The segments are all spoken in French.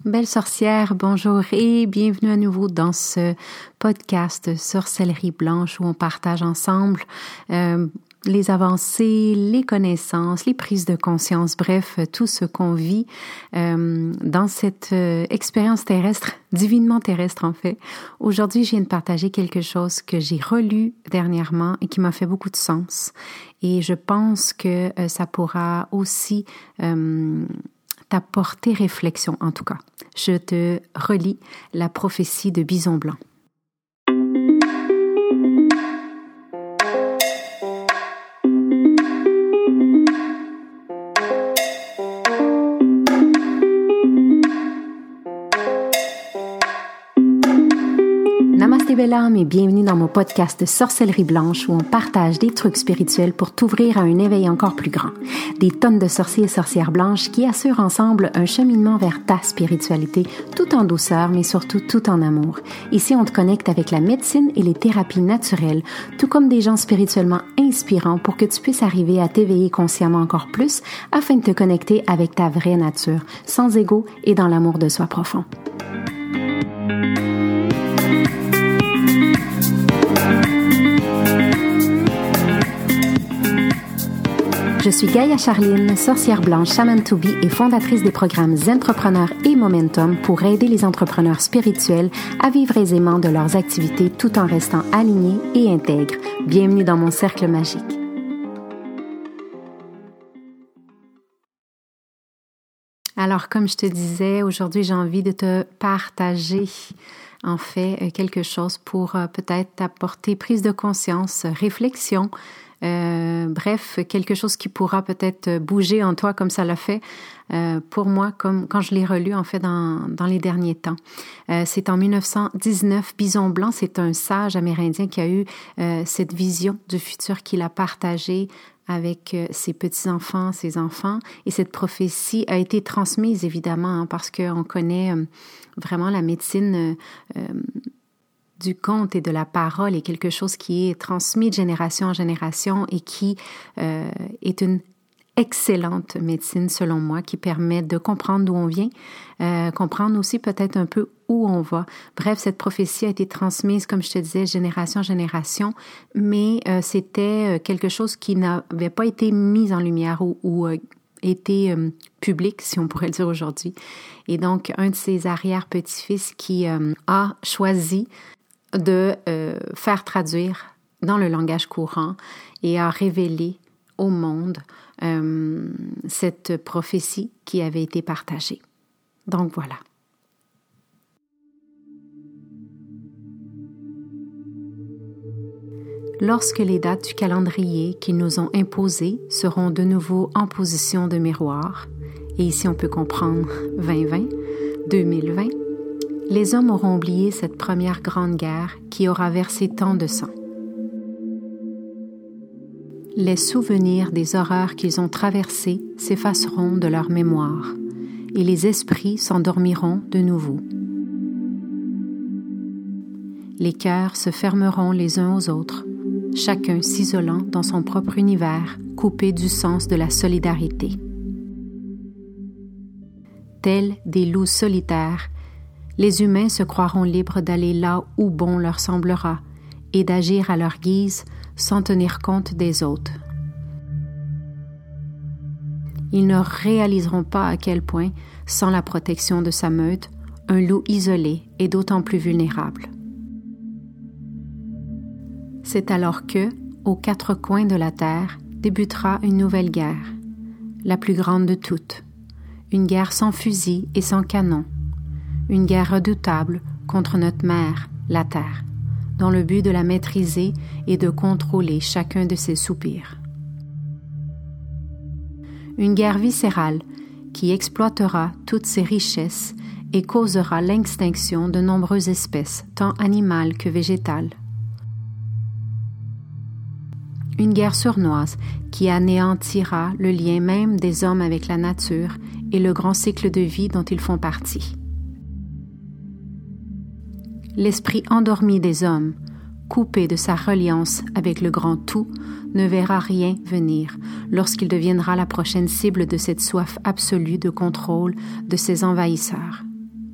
Belle sorcière, bonjour et bienvenue à nouveau dans ce podcast Sorcellerie Blanche où on partage ensemble les avancées, les connaissances, les prises de conscience, bref, tout ce qu'on vit dans cette expérience terrestre, divinement terrestre en fait. Aujourd'hui, je viens de partager quelque chose que j'ai relu dernièrement et qui m'a fait beaucoup de sens. Et je pense que ça pourra aussi t'apporter réflexion en tout cas. Je te relis la prophétie de Bison Blanc. Namasté belle âme et bienvenue dans mon podcast Sorcellerie Blanche où on partage des trucs spirituels pour t'ouvrir à un éveil encore plus grand. Des tonnes de sorciers et sorcières blanches qui assurent ensemble un cheminement vers ta spiritualité tout en douceur mais surtout tout en amour. Ici, on te connecte avec la médecine et les thérapies naturelles, tout comme des gens spirituellement inspirants pour que tu puisses arriver à t'éveiller consciemment encore plus afin de te connecter avec ta vraie nature, sans ego et dans l'amour de soi profond. Je suis Gaïa Charline, sorcière blanche, shaman to be et fondatrice des programmes Zentrepreneurs et Momentum pour aider les entrepreneurs spirituels à vivre aisément de leurs activités tout en restant alignés et intègres. Bienvenue dans mon cercle magique. Alors, comme je te disais, aujourd'hui, j'ai envie de te partager en fait quelque chose pour peut-être t'apporter prise de conscience, réflexion, bref, quelque chose qui pourra peut-être bouger en toi comme ça l'a fait pour moi, comme quand je l'ai relu en fait dans les derniers temps. C'est en 1919, Bison Blanc, c'est un sage amérindien qui a eu cette vision du futur qu'il a partagée avec ses petits-enfants, ses enfants, et cette prophétie a été transmise évidemment parce qu'on connaît vraiment la médecine du conte et de la parole est quelque chose qui est transmis de génération en génération et qui est une excellente médecine selon moi qui permet de comprendre d'où on vient, comprendre aussi peut-être un peu où on va. Bref, cette prophétie a été transmise, comme je te disais, génération en génération, mais c'était quelque chose qui n'avait pas été mis en lumière ou été public, si on pourrait le dire aujourd'hui. Et donc, un de ses arrière-petits-fils qui a choisi de faire traduire dans le langage courant et a révélé au monde cette prophétie qui avait été partagée. Donc voilà. Lorsque les dates du calendrier qu'ils nous ont imposées seront de nouveau en position de miroir, et ici on peut comprendre 2020, 2020, les hommes auront oublié cette première grande guerre qui aura versé tant de sang. Les souvenirs des horreurs qu'ils ont traversées s'effaceront de leur mémoire et les esprits s'endormiront de nouveau. Les cœurs se fermeront les uns aux autres, chacun s'isolant dans son propre univers, coupé du sens de la solidarité. Tels des loups solitaires, les humains se croiront libres d'aller là où bon leur semblera et d'agir à leur guise sans tenir compte des autres. Ils ne réaliseront pas à quel point, sans la protection de sa meute, un loup isolé est d'autant plus vulnérable. C'est alors que, aux quatre coins de la terre, débutera une nouvelle guerre, la plus grande de toutes, une guerre sans fusil et sans canon, une guerre redoutable contre notre mère, la terre, dans le but de la maîtriser et de contrôler chacun de ses soupirs. Une guerre viscérale qui exploitera toutes ses richesses et causera l'extinction de nombreuses espèces, tant animales que végétales. Une guerre sournoise qui anéantira le lien même des hommes avec la nature et le grand cycle de vie dont ils font partie. L'esprit endormi des hommes, coupé de sa reliance avec le grand tout, ne verra rien venir lorsqu'il deviendra la prochaine cible de cette soif absolue de contrôle de ses envahisseurs.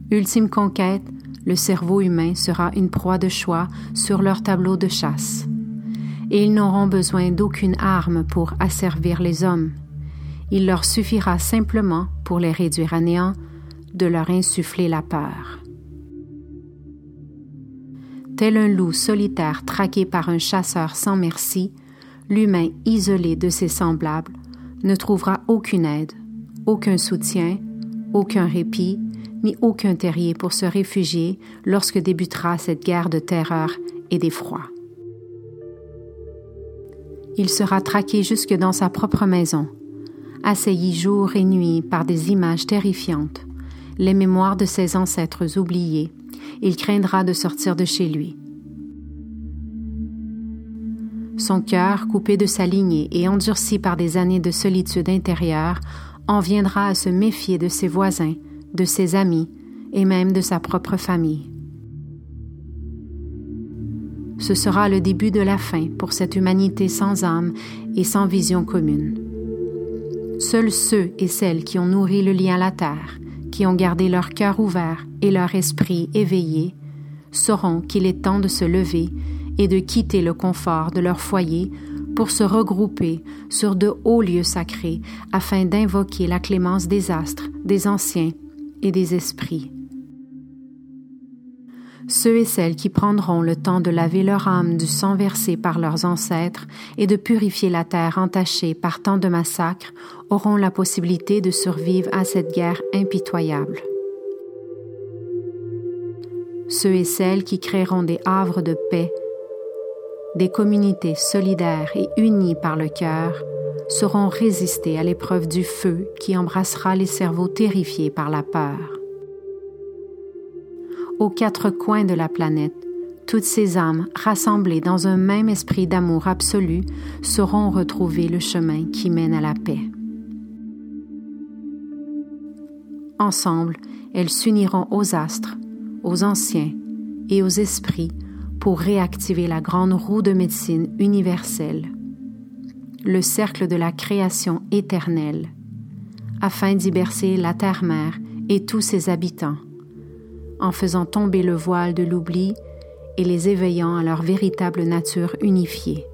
Ultime conquête, le cerveau humain sera une proie de choix sur leur tableau de chasse. Et ils n'auront besoin d'aucune arme pour asservir les hommes. Il leur suffira simplement, pour les réduire à néant, de leur insuffler la peur. Tel un loup solitaire traqué par un chasseur sans merci, l'humain isolé de ses semblables ne trouvera aucune aide, aucun soutien, aucun répit, ni aucun terrier pour se réfugier lorsque débutera cette guerre de terreur et d'effroi. Il sera traqué jusque dans sa propre maison, assailli jour et nuit par des images terrifiantes, les mémoires de ses ancêtres oubliés. Il craindra de sortir de chez lui. Son cœur, coupé de sa lignée et endurci par des années de solitude intérieure, en viendra à se méfier de ses voisins, de ses amis et même de sa propre famille. Ce sera le début de la fin pour cette humanité sans âme et sans vision commune. Seuls ceux et celles qui ont nourri le lien à la terre, qui ont gardé leur cœur ouvert et leur esprit éveillé, sauront qu'il est temps de se lever et de quitter le confort de leur foyer pour se regrouper sur de hauts lieux sacrés afin d'invoquer la clémence des astres, des anciens et des esprits. Ceux et celles qui prendront le temps de laver leur âme du sang versé par leurs ancêtres et de purifier la terre entachée par tant de massacres auront la possibilité de survivre à cette guerre impitoyable. Ceux et celles qui créeront des havres de paix, des communautés solidaires et unies par le cœur, sauront résister à l'épreuve du feu qui embrassera les cerveaux terrifiés par la peur. Aux quatre coins de la planète, toutes ces âmes rassemblées dans un même esprit d'amour absolu sauront retrouver le chemin qui mène à la paix. Ensemble, elles s'uniront aux astres, aux anciens et aux esprits pour réactiver la grande roue de médecine universelle, le cercle de la création éternelle, afin d'y bercer la terre-mère et tous ses habitants, en faisant tomber le voile de l'oubli et les éveillant à leur véritable nature unifiée.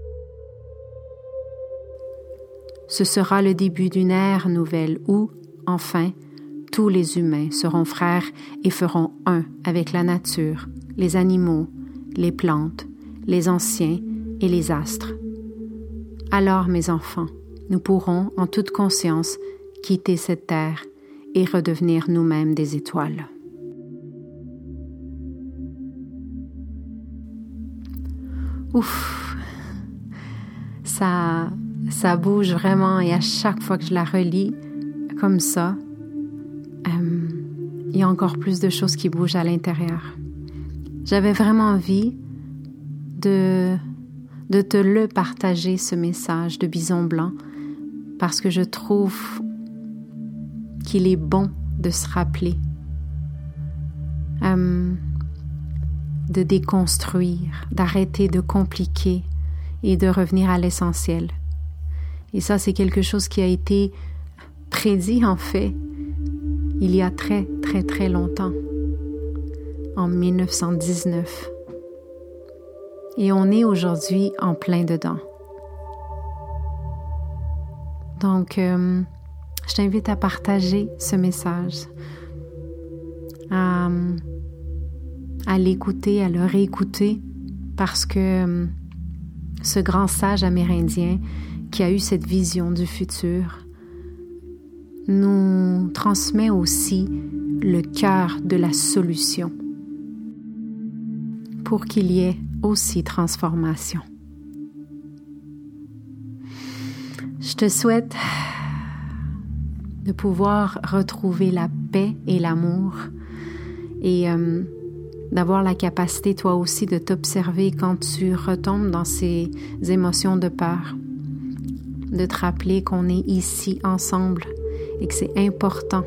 Ce sera le début d'une ère nouvelle où, enfin, tous les humains seront frères et feront un avec la nature, les animaux, les plantes, les anciens et les astres. Alors, mes enfants, nous pourrons, en toute conscience, quitter cette terre et redevenir nous-mêmes des étoiles. Ouf, ça bouge vraiment et à chaque fois que je la relis comme ça, il y a encore plus de choses qui bougent à l'intérieur. J'avais vraiment envie de te le partager, ce message de Bison Blanc, parce que je trouve qu'il est bon de se rappeler, de déconstruire, d'arrêter de compliquer et de revenir à l'essentiel. Et ça, c'est quelque chose qui a été prédit, en fait, il y a très, très, très longtemps, en 1919. Et on est aujourd'hui en plein dedans. Donc, je t'invite à partager ce message, à l'écouter, à le réécouter, parce que ce grand sage amérindien qui a eu cette vision du futur nous transmet aussi le cœur de la solution pour qu'il y ait aussi transformation. Je te souhaite de pouvoir retrouver la paix et l'amour et d'avoir la capacité toi aussi de t'observer quand tu retombes dans ces émotions de peur, de te rappeler qu'on est ici ensemble et que c'est important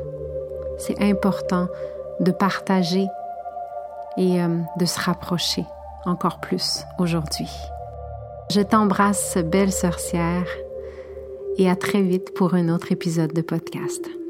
de partager et de se rapprocher encore plus aujourd'hui. Je t'embrasse, belle sorcière, et à très vite pour un autre épisode de podcast.